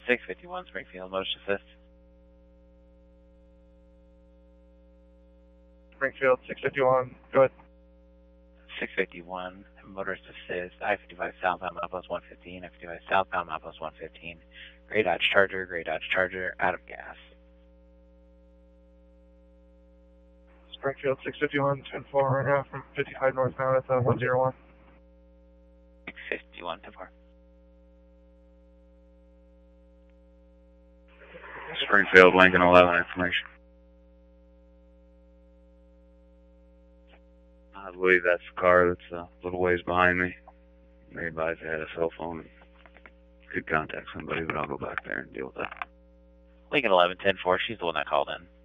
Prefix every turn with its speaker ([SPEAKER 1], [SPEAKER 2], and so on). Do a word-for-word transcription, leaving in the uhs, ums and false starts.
[SPEAKER 1] six fifty-one Springfield, motorist assist.
[SPEAKER 2] Springfield, six fifty-one, go ahead.
[SPEAKER 1] six fifty-one, motorist assist, I fifty-five southbound, milepost one fifteen, I fifty-five southbound, milepost one fifteen. Gray Dodge Charger, Gray Dodge Charger, out of gas.
[SPEAKER 2] Springfield, six fifty-one, ten four right now from fifty-five northbound at the one oh one.
[SPEAKER 1] six fifty-one, ten four.
[SPEAKER 3] Springfield, Lincoln eleven, information. I believe that's the car that's a little ways behind me. They advised they had a cell phone and could contact somebody, but I'll go back there and deal with that.
[SPEAKER 1] Lincoln eleven, ten four, she's the one that called in.